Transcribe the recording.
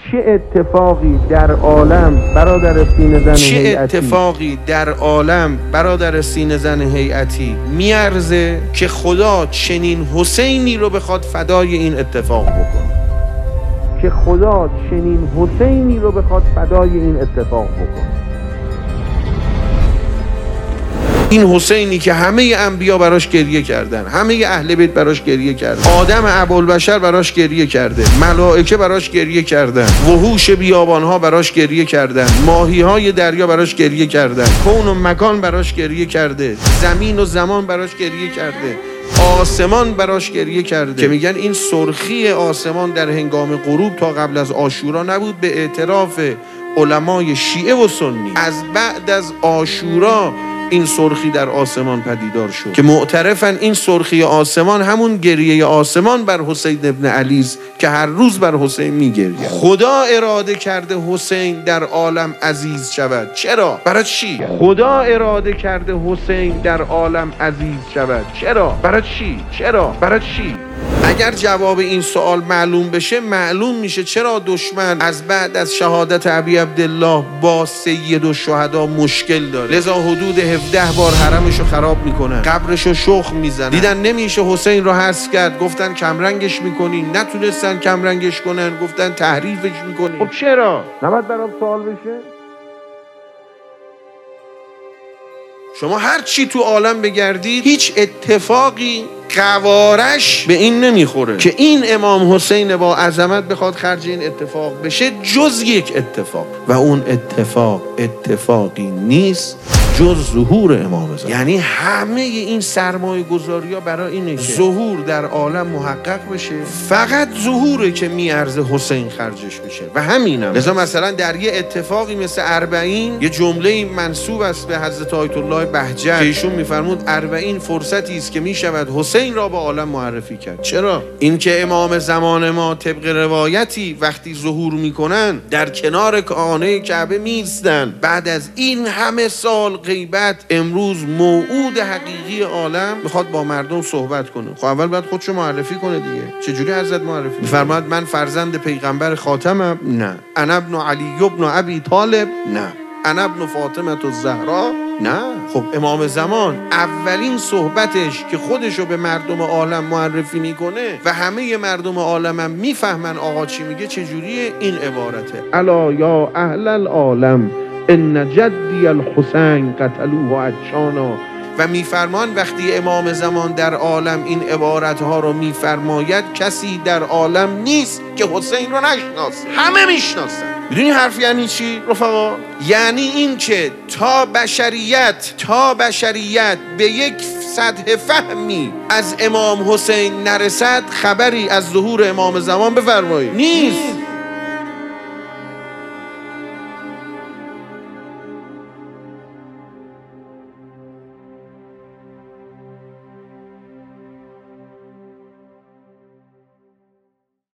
چه اتفاقی در عالم برادر سینه زن هیئتی میارزه که خدا چنین حسینی رو بخواد فدای این اتفاق بکنه، این حسینی که همه انبیا براش گریه کردن، همه اهل بیت براش گریه کردن، آدم ابوالبشر براش گریه کرده، ملائکه براش گریه کردن، وحوش بیابانها براش گریه کردن، ماهیهای دریا براش گریه کردن، کون و مکان براش گریه کرده، زمین و زمان براش گریه کرده، آسمان براش گریه کرده. که میگن این سرخی آسمان در هنگام غروب تا قبل از عاشورا نبود، به اعتراف علمای شیعه و سنی از بعد از عاشورا این سرخی در آسمان پدیدار شد که معترفن این سرخی آسمان همون گریه آسمان بر حسین ابن علی است که هر روز بر حسین میگرید. خدا اراده کرده حسین در عالم عزیز شود. چرا؟ برای چی؟ خدا اراده کرده حسین در عالم عزیز شود. چرا؟ برای چی؟ برای چی؟ اگر جواب این سوال معلوم بشه، معلوم میشه چرا دشمن از بعد از شهادت ابی عبدالله با سید الشهدا مشکل داره. لذا حدود 17 بار حرمشو خراب میکنن، قبرشو شخم میزنن. دیدن نمیشه حسین رو حذف کرد، گفتن کمرنگش میکنین. نتونستن کمرنگش کنن، گفتن تحریفش میکنین. خب چرا؟ نباید برام سوال بشه؟ شما هر چی تو عالم بگردید، هیچ اتفاقی قوارش به این نمیخوره که این امام حسین با عظمت بخواد خرج این اتفاق بشه، جز یک اتفاق، و اون اتفاقی نیست جز ظهور امام زمان. یعنی همه این سرمایه گذاری ها برای اینه که ظهور در عالم محقق بشه. فقط ظهوره که میارزه حسین خرجش بشه و همینم. لذا مثلا در یه اتفاقی مثل 40 یه جمله منسوب است به حضرت آیت الله بهجت که ایشون میفرمود 40 فرصتی است که میشود حسین را به عالم معرفی کرد. چرا؟ این که امام زمان ما طبق روایتی وقتی ظهور میکنن در کنار خانه کعبه میستن، بعد از این همه سال غیبت امروز موعود حقیقی عالم میخواد با مردم صحبت کنه. خب اول باید خودشو معرفی کنه دیگه. چجوری حضرت معرفی میفرماد؟ من فرزند پیغمبر خاتمم؟ نه. انا ابن علی ابن ابی طالب؟ نه. انا ابن فاطمه الزهرا؟ نه. خب امام زمان اولین صحبتش که خودشو به مردم عالم معرفی میکنه و همه مردم عالم هم میفهمن آقا چی میگه، چجوریه؟ این عبارته: الا یا اهل العالم ان جدی الحسین قتلوه عطشانا. و میفرمان وقتی امام زمان در عالم این عبارتها رو میفرماید، کسی در عالم نیست که حسین رو نشناسه. همه میشناسن. میدونی حرف یعنی چی رفقا؟ یعنی این که تا بشریت به یک سطح فهمی از امام حسین نرسد، خبری از ظهور امام زمان بفرمایید نیست.